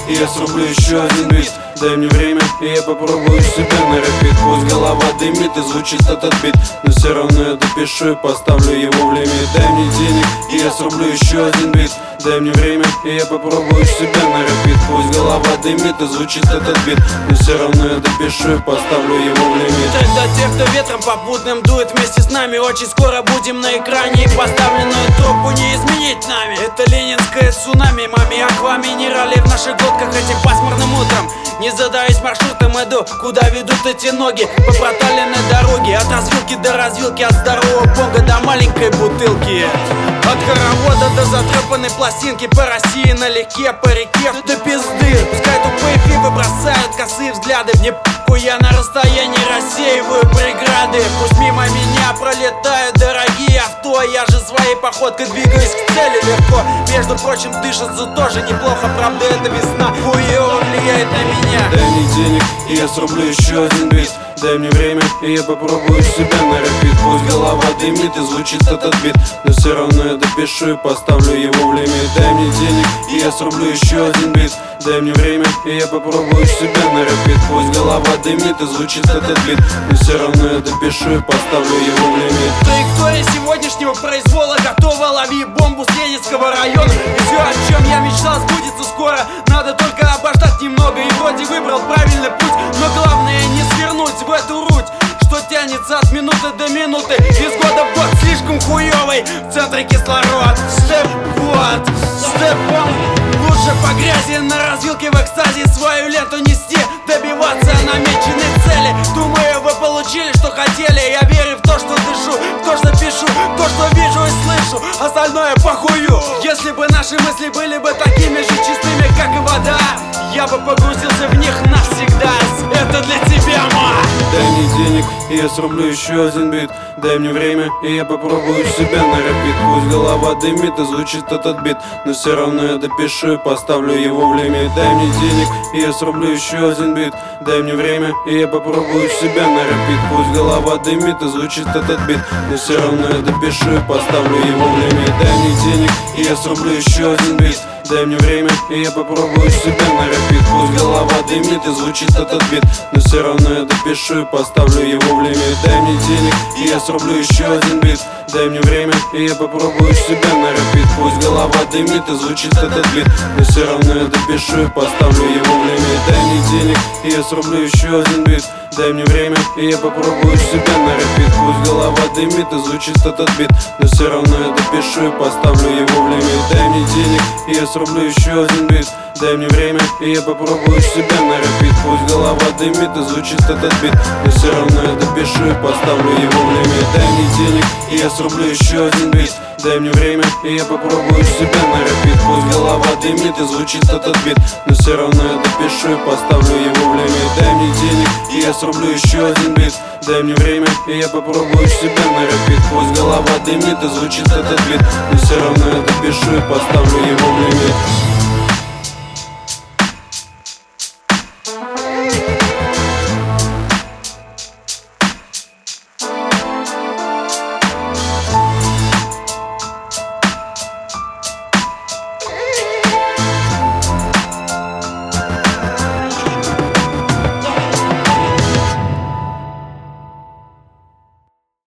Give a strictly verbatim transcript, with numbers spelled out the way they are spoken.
и я срублю еще один бит. Дай мне время, и я попробую себя на репит. Пусть голова дымит и звучит этот бит, но все равно я допишу и поставлю его в лимит. Дай мне денег, и я срублю еще один бит. Дай мне время, и я попробую себя на репит. Пусть голова дымит и звучит этот бит, но все равно я допишу и поставлю его в лимит. Тогда те, кто ветром попутным дует вместе с нами, очень скоро будем на экране, и поставленную трубку не изменить нами. Это ленинское цунами, маме аква минерали в наших глотках этим пасмурным утром. Не задаюсь маршрутом, иду, куда ведут эти ноги, по проталенной дороге, от развилки до развилки, от здорового бонга до маленькой бутылки, от хоровода до затрепанной пластинки, по России налегке, по реке до пизды. Пускай тупые фибы бросают косые взгляды, мне похуй, я на расстоянии рассеиваю преграды. Пусть мимо меня пролетают дорогие авто, я же своей походкой двигаюсь к цели легко. Между прочим, дышится тоже неплохо, правда эта весна хуёво влияет на меня. Дай мне денег, и я срублю еще один бит. Дай мне время, и я попробую себя на репит. Пусть голова дымит и звучит этот бит, но все равно я допишу и поставлю его в лимит. Дай мне денег, и я срублю еще один бит. Дай мне время, и я попробую себя на репит. Пусть голова дымит и звучит этот бит, но все равно я допишу и поставлю его в лимит. Траектория сегодняшнего произвола готова, лови бомбу с Ленинского района. И все, о чем я мечтал, сбудется скоро. Надо только обождать немного, и вроде выбрал правильный путь, но главное не свернуть в эту руть, что тянется от минуты до минуты, из года в год слишком хуёвый. В центре кислород, степ вот, степ он. Лучше по грязи на развилке в экстазе свою ленту нести, добиваться намеченной цели. Думаю, вы получили, что хотели. Я верю в то, что дышу, в то, что пишу, в то, что вижу и слышу. Остальное похую. Если бы наши мысли были бы такими же чистыми, как и вода, я бы погрузился в них навсегда. Это для тебя, ма. Дай мне денег, и я срублю еще один бит. Дай мне время, и я попробую себя на репит. Пусть голова дымит и звучит этот бит, но все равно я допишу и поставлю его в лимит. Дай мне денег, и я срублю еще один бит. Дай мне время, и я попробую себя на репит. Пусть голова дымит и звучит этот бит, но все равно я допишу и поставлю его в лимит. Дай мне денег, и я срублю еще один бит. Дай мне время, и я попробую себя на репит. Пусть голова дымит и звучит этот бит, но все равно я допишу и поставлю его в лимит. Дай мне денег, и я срублю еще один бит. Дай мне время, и я попробую себя на репит. Пусть голова дымит и звучит этот бит, но все равно я допишу и поставлю его в лимит. Дай мне денег, и я срублю еще один бит. Дай мне время, и я попробую себя на репит. Пусть голова дымит и звучит этот бит, но все равно я допишу и поставлю его в лимит. Дай мне денег, и я срублю еще один бит. Дай мне время, и я попробую себя на репит. Пусть голова дымит и звучит этот бит, но все равно я допишу и поставлю его в лимит. Дай мне денег, и я срублю еще один бит. Дай мне время, и я попробую себя на репит. Пусть голова дымит и звучит этот бит, но все равно я допишу и поставлю его в лимит. Дай мне денег, и я срублю еще один бит. Дай мне время, и я попробую себя на репит. Пусть голова дымит и звучит этот бит, но все равно я допишу и поставлю его в лимит.